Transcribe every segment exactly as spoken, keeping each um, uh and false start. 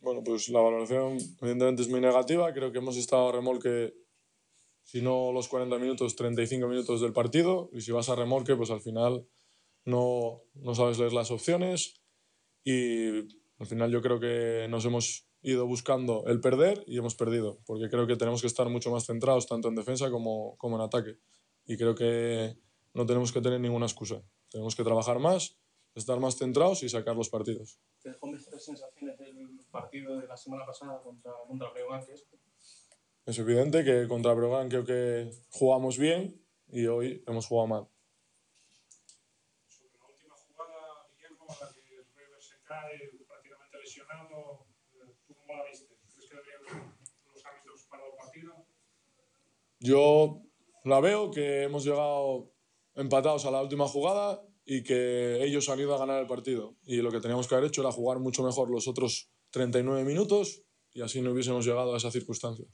Bueno, pues la valoración evidentemente es muy negativa. Creo que hemos estado a remolque, si no los cuarenta minutos, treinta y cinco minutos del partido. Y si vas a remolque, pues al final no, no sabes leer las opciones. Y al final yo creo que nos hemos ido buscando el perder y hemos perdido. Porque creo que tenemos que estar mucho más centrados, tanto en defensa como, como en ataque. Y creo que no tenemos que tener ninguna excusa. Tenemos que trabajar más, estar más centrados y sacar los partidos. ¿Te dejó mejores sensaciones del partido de la semana pasada contra, contra Breogán que este? Es evidente que contra Breogán creo que jugamos bien y hoy hemos jugado mal. Sobre la última jugada, Guillermo, a la que el River se cae prácticamente lesionado, ¿tú cómo la viste? ¿Crees que deberían los árbitros parar el partido? Yo la veo que hemos llegado empatados a la última jugada y que ellos han ido a ganar el partido. Y lo que teníamos que haber hecho era jugar mucho mejor los otros treinta y nueve minutos y así no hubiésemos llegado a esa circunstancia.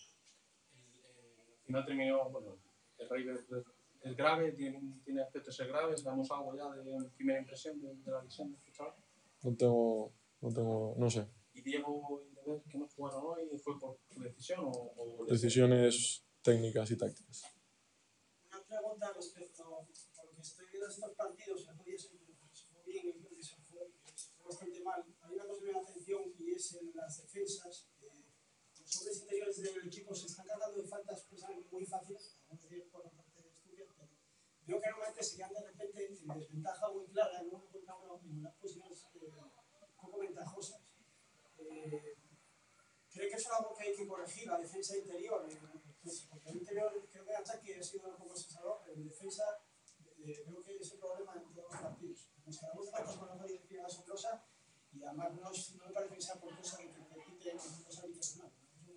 Al final terminó, bueno, el River es grave, tiene, tiene aspectos graves. ¿Damos algo ya de primera impresión de, de la lesión de este chaval? No tengo, no tengo, no sé. ¿Y Diego y Neves, que no jugaron hoy, fue por tu decisión o...? o Decisiones técnicas y tácticas. Una pregunta respecto a lo que estoy viendo de estos partidos. El día se fue bien, el día se fue, se fue bastante mal. Hay una cosa que me da atención y es en las defensas. Eh, los hombres interiores del equipo se están cargando de faltas pues, muy fáciles, vamos a decir por la parte de Stuttgart, pero veo que normalmente se quedan de repente en desventaja muy clara en uno contra uno en unas posiciones eh, poco ventajosas. Eh, ¿Cree que eso es algo que hay que corregir, la defensa interior? Eh, pues, porque el interior creo que el ataque ha sido un poco asesador, pero en defensa eh, creo que es el problema en todos los partidos. Nos quedamos de pactos con una directiva asombrosa y además no, no me parece que sea por cosa de que repiten los hábitos humanos.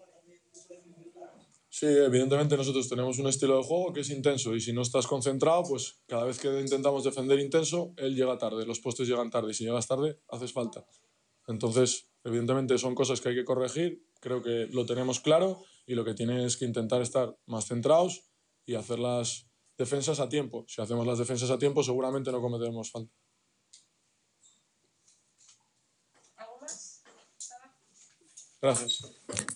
Sí, evidentemente nosotros tenemos un estilo de juego que es intenso y si no estás concentrado, pues cada vez que intentamos defender intenso, él llega tarde, los postes llegan tarde y si llegas tarde, haces falta. Entonces, evidentemente son cosas que hay que corregir, creo que lo tenemos claro y lo que tiene es que intentar estar más centrados y hacer las defensas a tiempo. Si hacemos las defensas a tiempo, seguramente no cometeremos falta. ¿Algo más? Gracias.